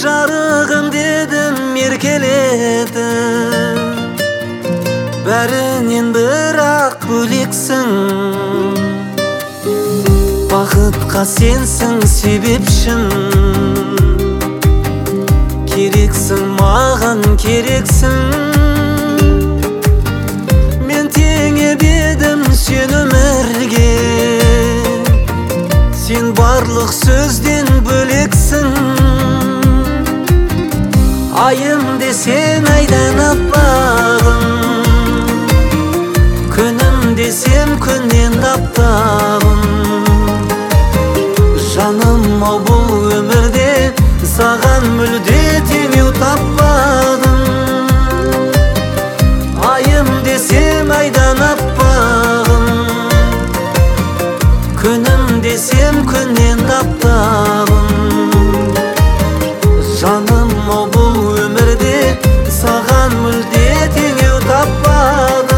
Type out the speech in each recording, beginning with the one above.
жарығым дедім еркелетіп, бәрінен бірақ бөлексің. Бақытқа сенсің себепшім, керексің маған керексің. Мен теңеп едім сен өмірге, сен барлық сөзден бөлексің. Айым десең айдан аппағым, күнім десем күннен таптағым. Жаным-ау бұл өмірде саған мүлде теңеу таппадым. Айым десем айдан аппағым, күнім десем күннен таптағым. Жаным-ау бұл өмірде саған мүлде теңеу таппадым.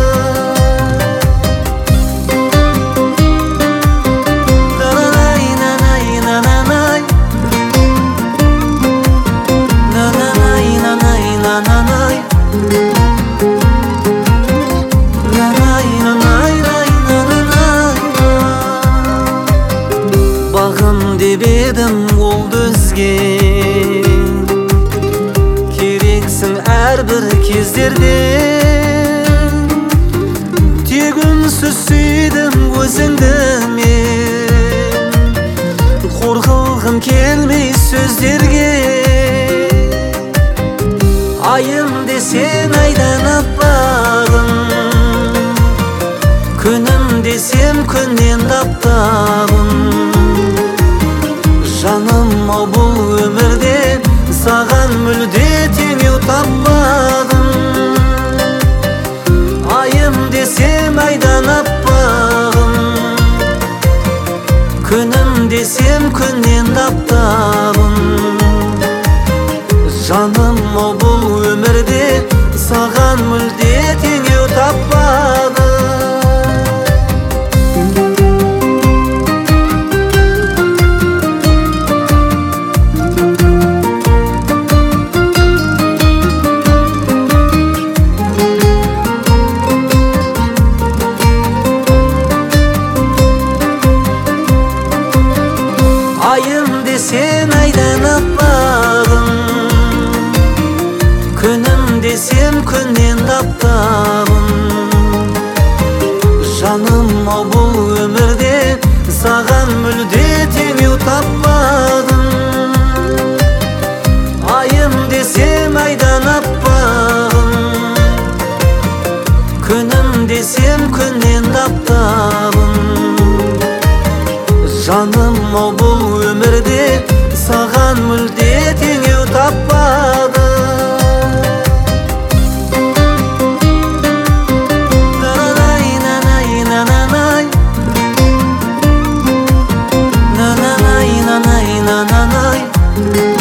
Бағым деп едім ол өзге, керексің әрбір кездерде. Тек үнсіз сүйдім өзіңді мен, қор қылғым келмей сөздерге. Айым десең айдан аппағым, күнім десем күннен таптағым. Жаным-ау бұл өмірде саған мүлде теңеу таппадым. Айым десем айдан аппағым, күнім десем күннен таптағым. Жаным-ау бұл өмірде саған мүлде теңеу таппадым. Айым десең айдан аппағым, күнім десем күннен таптағым. Жаным-ау бұл өмірде саған мүлде теңеу таппадым. Айым десем айдан аппағым, күнім десем күннен таптағым. Жаным-ау бұл өмірде саған мүлде теңеу таппадым. Na na na na na na na.